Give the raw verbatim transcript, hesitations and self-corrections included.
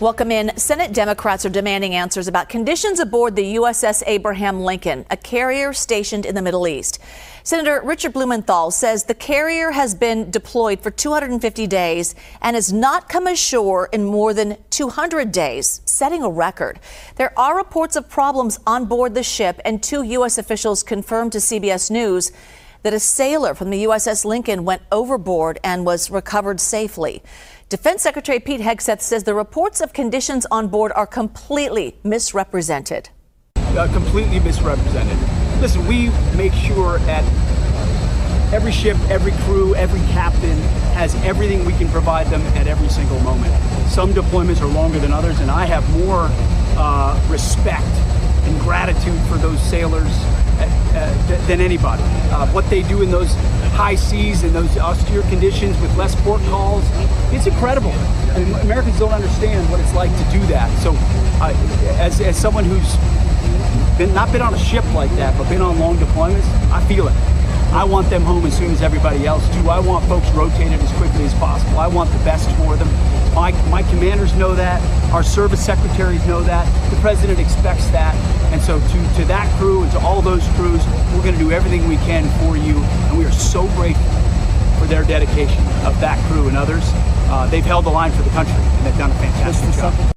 Welcome in. Senate Democrats are demanding answers about conditions aboard the U S S Abraham Lincoln, a carrier stationed in the Middle East. Senator Richard Blumenthal says the carrier has been deployed for two hundred fifty days and has not come ashore in more than two hundred days, setting a record. There are reports of problems on board the ship, and two U S officials confirmed to C B S News that a sailor from the U S S Lincoln went overboard and was recovered safely. Defense Secretary Pete Hegseth says the reports of conditions on board are completely misrepresented. Uh, completely misrepresented. Listen, we make sure at every ship, every crew, every captain has everything we can provide them at every single moment. Some deployments are longer than others, and I have more uh, respect and gratitude for those sailors uh, uh, than anybody. Uh, what they do in those high seas and those austere conditions with less port calls, it's incredible. And Americans don't understand what it's like to do that. So uh, as, as someone who's been, not been on a ship like that, but been on long deployments, I feel it. I want them home as soon as everybody else do. I want folks rotated as quickly as possible. I want the best for them. My, my commanders know that. Our service secretaries know that. The president expects that. And so to, to that crew and to all those crews, we're going to do everything we can for you. And we are so grateful for their dedication of that crew and others. Uh, they've held the line for the country, and they've done a fantastic job.